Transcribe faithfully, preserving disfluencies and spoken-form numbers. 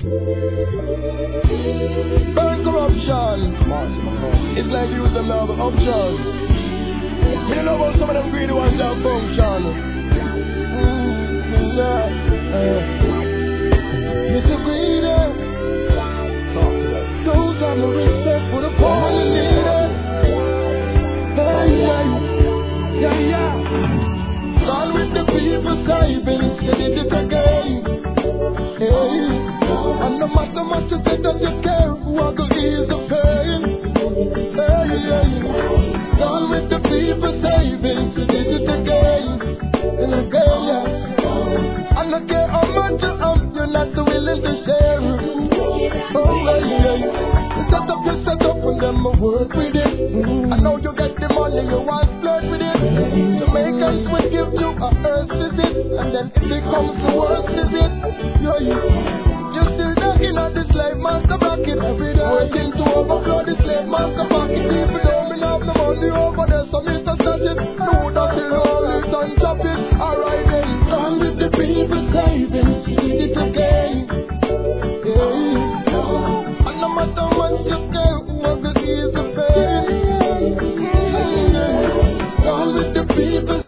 Burn corruption. It's like you use them now for option. We don't know about some of them greedy ones that function. Mm-hmm. Mister Greedy, don't have no respect for the poor and the needy. Hey, yeah, yeah, yeah. Gone with the people, saving, said it again. Hey, and no matter what you say that you care, who are going to ease the pain. Hey, yeah, gone with the people, saving, said it again. And again, yeah. I don't care how much you have, you're not willing to share. Oh, yeah, yeah. Set up your set up and then I work with it. I know you get the money, you want to flirt with it. Jamaicans will give you a earth visit, and then if it comes to worst visit, yo, you, you still knocking at the slave master bracket every day. Working to overflow the slave master pocket. People don't have the money over there, so Mister Sajid, know that the roll is on top it. Alright then, done with the people saving, see it again.